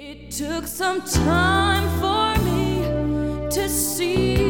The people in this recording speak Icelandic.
It took some time for me to see